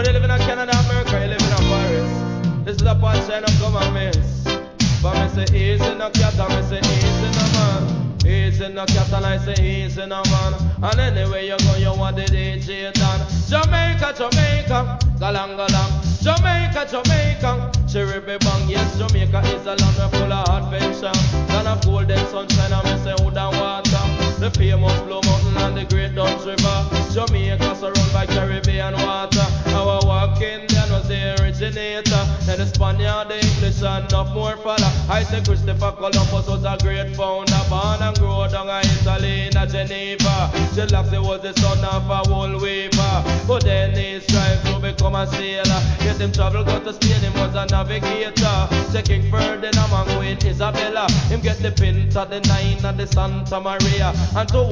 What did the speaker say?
When you live in Canada, America, you live in Paris. This is a punchline of governments. But me say easy no cat and me say easy no man. Easy no cat and I say easy no man. And anywhere you go you want the DJ done. Jamaica, Jamaica, galang galang. Jamaica, Jamaica, cherry bang. Yes, Jamaica is a land full of adventure. Land of golden sunshine and me say wood and water. The famous Blue Mountain and the Great Dutch River. Jamaica surrounded by Caribbean water. Our walk Indian was the originator. Then the Spaniard, the English and enough more follow. I say Christopher Columbus was a great founder. Born and grew down in Italy in Geneva. Gelaxy was the son of a wool weaver. But then he strived to become a sailor. Yet him travel go to Spain, him was a navigator. Checking Ferdinand and Queen Isabella. Him get the Pinta, the Nine and the Santa Maria. And to